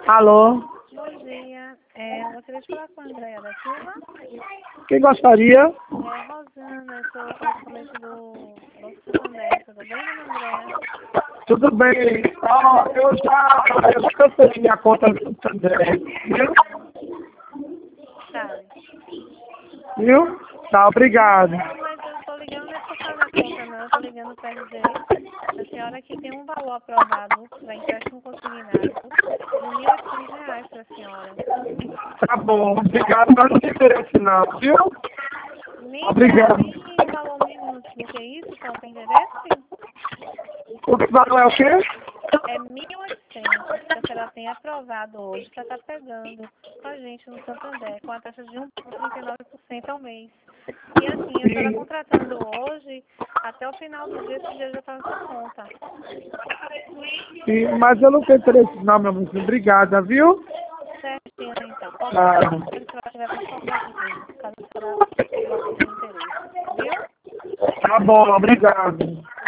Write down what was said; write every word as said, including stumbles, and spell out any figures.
Alô? Bom dia. É, eu gostaria de falar com a Andréia da Silva. Quem gostaria? É, Rosana, eu sou correspondente do Banco Santander. Tudo bem, dona Andréia? Tudo bem. Ah, eu já, eu já cancelei minha conta do Santander. Viu? Sabe? Viu? Tá, obrigado. Não, mas eu estou ligando não é por causa da conta, não. Eu estou ligando para dizer a senhora que tem um valor aprovado para empréstimo consignado de mil e oitocentos reais para a senhora. Tá bom, obrigado, mas não tem interesse não, viu? Nem, Obrigado. nem valor mínimo do que isso, só tem interesse? O que valor é o quê? É mil e oitocentos que a senhora tem aprovado hoje para estar pegando com a gente no Santander, com a taxa de um vírgula trinta e nove por cento ao mês. E assim, a senhora contratando hoje, até o final do dia, esse dia já está na sua conta. Sim, mas eu não tenho interesse não, meu amor. Obrigada, viu? Certinho, então. Ah. Qualquer coisa que a senhora tiver, pode falar comigo, caso a senhora não tenha interesse. Viu? Tá bom, obrigado.